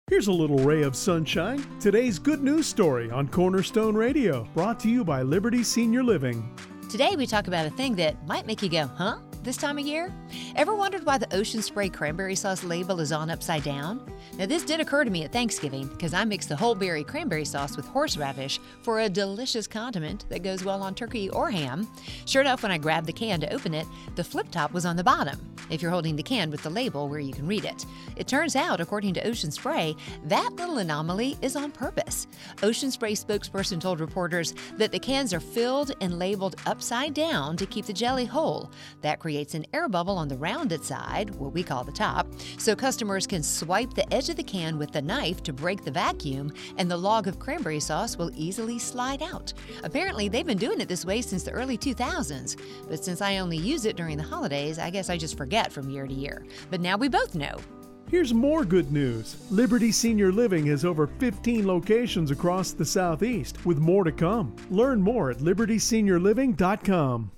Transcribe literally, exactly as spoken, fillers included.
Here's a little ray of sunshine. Today's good news story on Cornerstone Radio, brought to you by Liberty Senior Living. Today we talk about a thing that might make you go, huh? This time of year? Ever wondered why the Ocean Spray cranberry sauce label is on upside down? Now this did occur to me at Thanksgiving because I mixed the whole berry cranberry sauce with horseradish for a delicious condiment that goes well on turkey or ham. Sure enough, when I grabbed the can to open it, the flip top was on the bottom, if you're holding the can with the label where you can read it. It turns out, according to Ocean Spray, that little anomaly is on purpose. Ocean Spray spokesperson told reporters that the cans are filled and labeled upside down to keep the jelly whole. That creates an air bubble on the rounded side, what we call the top, so customers can swipe the edge of the can with the knife to break the vacuum, and the log of cranberry sauce will easily slide out. Apparently, they've been doing it this way since the early two thousands, but since I only use it during the holidays, I guess I just forget from year to year. But now we both know. Here's more good news. Liberty Senior Living has over fifteen locations across the Southeast, with more to come. Learn more at liberty senior living dot com.